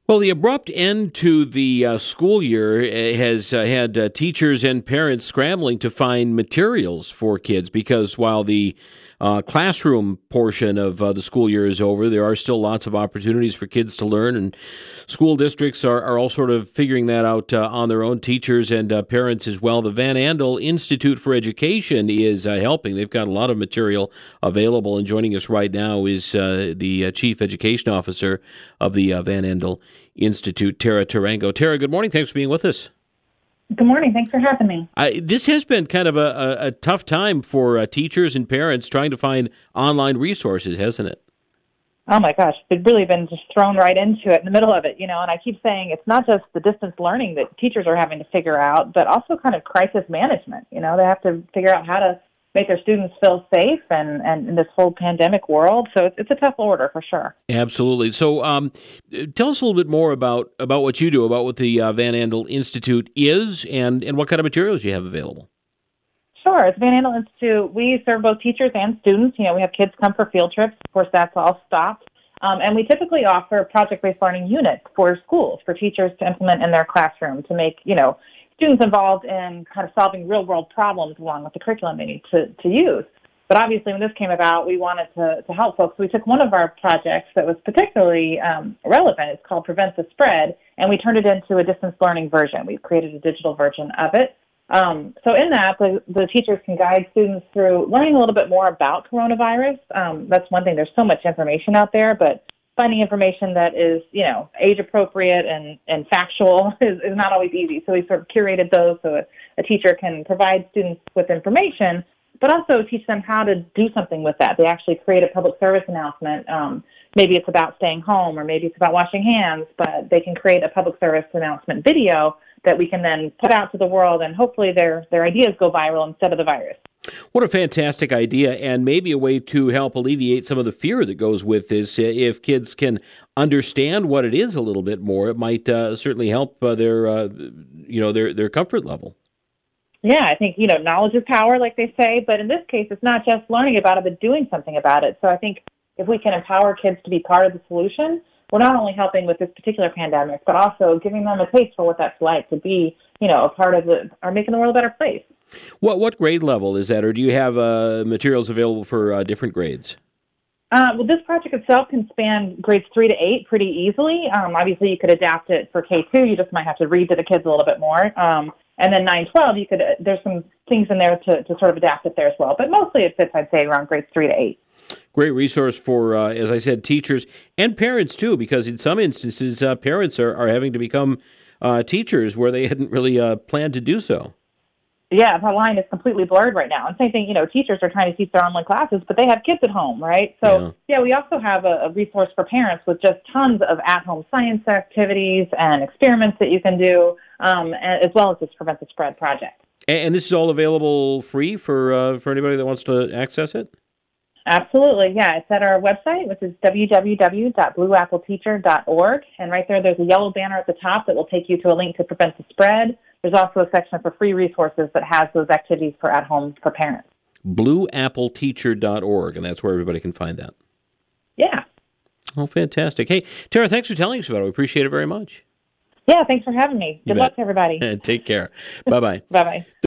Well, the abrupt end to the school year has had teachers and parents scrambling to find materials for kids because while the classroom portion of the school year is over, there are still lots of opportunities for kids to learn, and school districts are all sort of figuring that out on their own, teachers and parents as well. The Van Andel Institute for Education is helping. They've got a lot of material available, and joining us right now is the Chief Education Officer of the Van Andel Institute, Tara Tarango. Tara, good morning. Thanks for being with us. Good morning. Thanks for having me. This has been kind of a tough time for teachers and parents trying to find online resources, hasn't it? Oh my gosh, they've really been just thrown right into it in the middle of it, and I keep saying it's not just the distance learning that teachers are having to figure out, but also kind of crisis management. They have to figure out how to make their students feel safe and in this whole pandemic world. So it's a tough order for sure. Absolutely. So tell us a little bit more about what you do, about what the Van Andel Institute is and what kind of materials you have available. Sure. At the Van Andel Institute, we serve both teachers and students. We have kids come for field trips. Of course, that's all stopped. And we typically offer project-based learning units for schools, for teachers to implement in their classroom to make, students involved in kind of solving real-world problems along with the curriculum they need to use. But obviously, when this came about, we wanted to help folks. We took one of our projects that was particularly relevant. It's called Prevent the Spread, and we turned it into a distance learning version. We created a digital version of it. So in that, the teachers can guide students through learning a little bit more about coronavirus. That's one thing. There's so much information out there, but finding information that is, age appropriate and factual is not always easy. So we sort of curated those so a teacher can provide students with information, but also teach them how to do something with that. They actually create a public service announcement. Maybe it's about staying home or maybe it's about washing hands, but they can create a public service announcement video that we can then put out to the world, and hopefully their ideas go viral instead of the virus. What a fantastic idea, and maybe a way to help alleviate some of the fear that goes with this. If kids can understand what it is a little bit more, it might certainly help their comfort level. Yeah, I think, knowledge is power, like they say, but in this case, it's not just learning about it, but doing something about it. So I think if we can empower kids to be part of the solution, we're not only helping with this particular pandemic, but also giving them a taste for what that's like to be, a part of or making the world a better place. What grade level is that, or do you have materials available for different grades? Well, this project itself can span grades 3 to 8 pretty easily. Obviously, you could adapt it for K2. You just might have to read to the kids a little bit more. And then 9-12, there's some things in there to sort of adapt it there as well. But mostly it fits, I'd say, around grades 3 to 8. Great resource for, as I said, teachers and parents, too, because in some instances, parents are having to become teachers where they hadn't really planned to do so. Yeah, the line is completely blurred right now. And same thing, teachers are trying to teach their online classes, but they have kids at home, right? So, yeah we also have a resource for parents with just tons of at-home science activities and experiments that you can do, as well as this Prevent the Spread project. And this is all available free for anybody that wants to access it? Absolutely, yeah. It's at our website, which is www.blueappleteacher.org. And right there's a yellow banner at the top that will take you to a link to Prevent the Spread. There's also a section for free resources that has those activities for at-home for parents. blueappleteacher.org, and that's where everybody can find that. Yeah. Oh, fantastic. Hey, Tara, thanks for telling us about it. We appreciate it very much. Yeah, thanks for having me. Good luck to everybody. Take care. Bye-bye. Bye-bye.